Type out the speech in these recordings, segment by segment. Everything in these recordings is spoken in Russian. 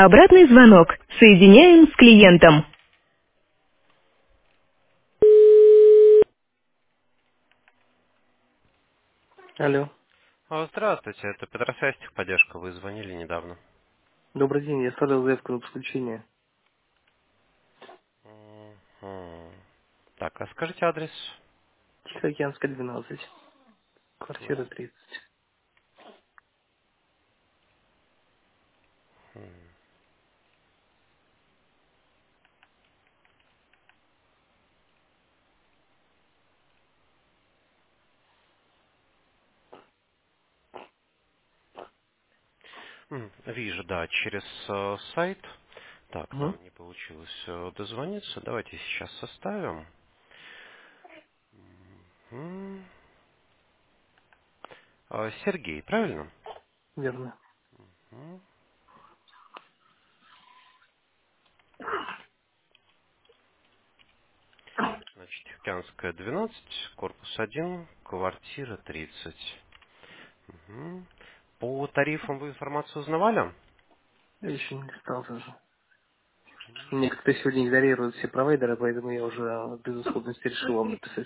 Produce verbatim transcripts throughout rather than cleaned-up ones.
Обратный звонок. Соединяем с клиентом. Алло. А, Здравствуйте, это Петросвязь техподдержка, вы звонили недавно. Добрый день, я оставил заявку на подключение. Мгм. Так, а скажите адрес? Тихоокеанская, двенадцать. Квартира тридцать. М, Вижу, да, через э, сайт. Так, Угу. нам не получилось э, дозвониться. Давайте сейчас составим. М, а, Сергей, правильно? Верно. М, Значит, Тихоокеанская, двенадцать, корпус один, квартира тридцать. Мгм. По тарифам вы информацию узнавали? Я еще не стал даже. Мне как-то сегодня игнорируют все провайдеры, поэтому я уже от безысходности решил вам написать.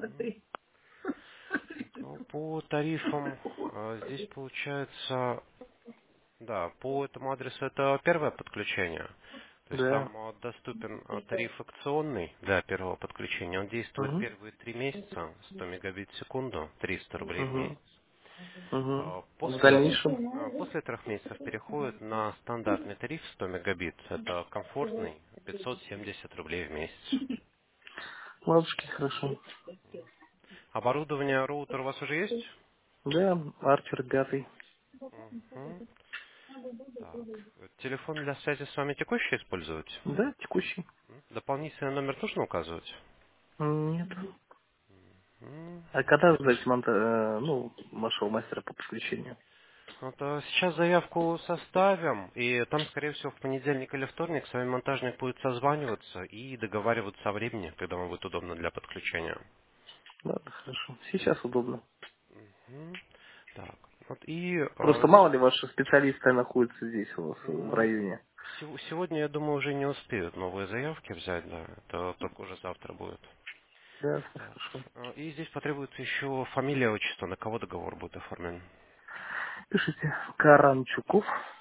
Ну, по тарифам э, здесь получается, да, по этому адресу это первое подключение. То есть Да. там э, доступен э, тариф акционный для первого подключения. Он действует Угу. первые три месяца, сто мегабит в секунду, триста рублей в Угу. месяц. Угу. Э, В После, дальнейшем? э, после трех месяцев переходит на стандартный тариф сто мегабит. Это комфортный, пятьсот семьдесят рублей в месяц. Ладушки, хорошо. Оборудование, роутер у вас уже есть? Да, Арчер пятый. Мгм. Так, телефон для связи с вами текущий использовать? Да, текущий. М? Дополнительный номер нужно указывать? М, Нет. М. А когда ждать монта, э, ну, вашего мастера по подключению? Вот, а, сейчас заявку составим, и там, скорее всего, в понедельник или вторник с вами монтажник будет созваниваться и договариваться о времени, когда вам будет удобно для подключения. Ладно, хорошо. Сейчас удобно. Мгм. Так, вот и а, Просто здесь мало ли ваши специалисты находятся здесь у вас э, в м, районе. сего- сегодня, я думаю, уже не успеют новые заявки взять, да, это только уже завтра будет. Да, Так, хорошо. а, и здесь потребуется еще фамилия, отчество, на кого договор будет оформлен. Пишите. Каранчуков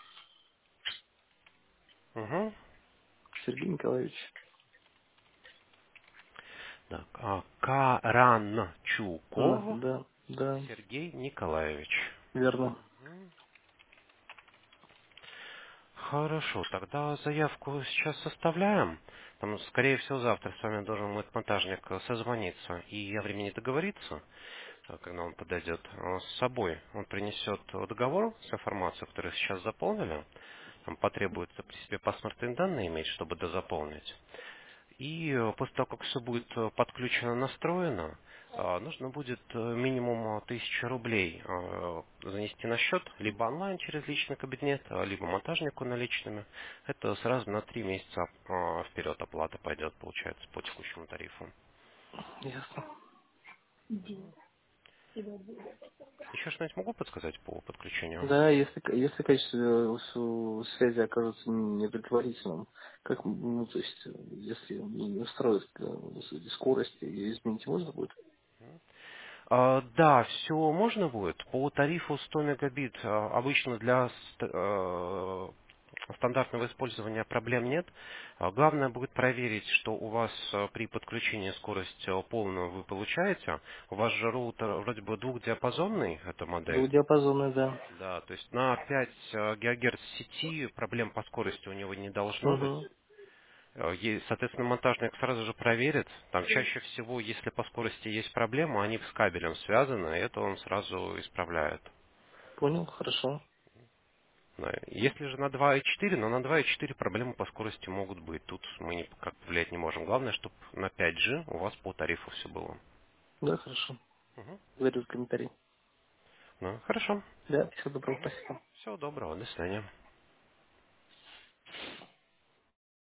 Угу. Сергей Николаевич. Так, а, Да, Каранчуков да, да, Сергей Николаевич. верно. Мгм. Хорошо, тогда заявку сейчас составляем. Там, скорее всего, завтра с вами должен будет монтажник э, созвониться и о времени договориться, э, когда он подойдет э, с собой. Он принесет э, договор с информацией, которую сейчас заполнили. Там потребуется при себе паспортные данные иметь, чтобы дозаполнить. И э, после того, как все будет э, подключено, настроено, э, нужно будет э, минимум э, тысяча рублей э, занести на счет, либо онлайн через личный кабинет, э, либо монтажнику наличными. Это сразу на три месяца э, вперед оплата пойдет, получается, по текущему тарифу. Ясно. Еще что-нибудь могу подсказать по подключению? Да, если, если качество э, с- связи окажется неудовлетворительным, как, ну, то есть, э, если не устроит э, скорость, ее изменить можно будет? А, Да, все можно будет. По тарифу сто мегабит а, обычно для ст- э, стандартного использования проблем нет. А, Главное будет проверить, что у вас э, при подключении скорость э, полную вы получаете. У вас же роутер вроде бы двухдиапазонный, эта модель. Двухдиапазонный, да. Да, то есть на пять э, гигагерц сети проблем по скорости у него не должно быть. Угу. Э, е- Соответственно, монтажник сразу же проверит. Там чаще всего, если по скорости есть проблема, они с кабелем связаны, и это он сразу исправляет. Понял, хорошо. Да. Если же на два и четыре, но на два и четыре проблемы по скорости могут быть. Тут мы никак повлиять не можем. Главное, чтобы на пять джи у вас по тарифу все было. Да, хорошо. Мгм. Благодарю за комментарий. Ну, хорошо. Да, всего доброго, спасибо. Всего доброго. До свидания.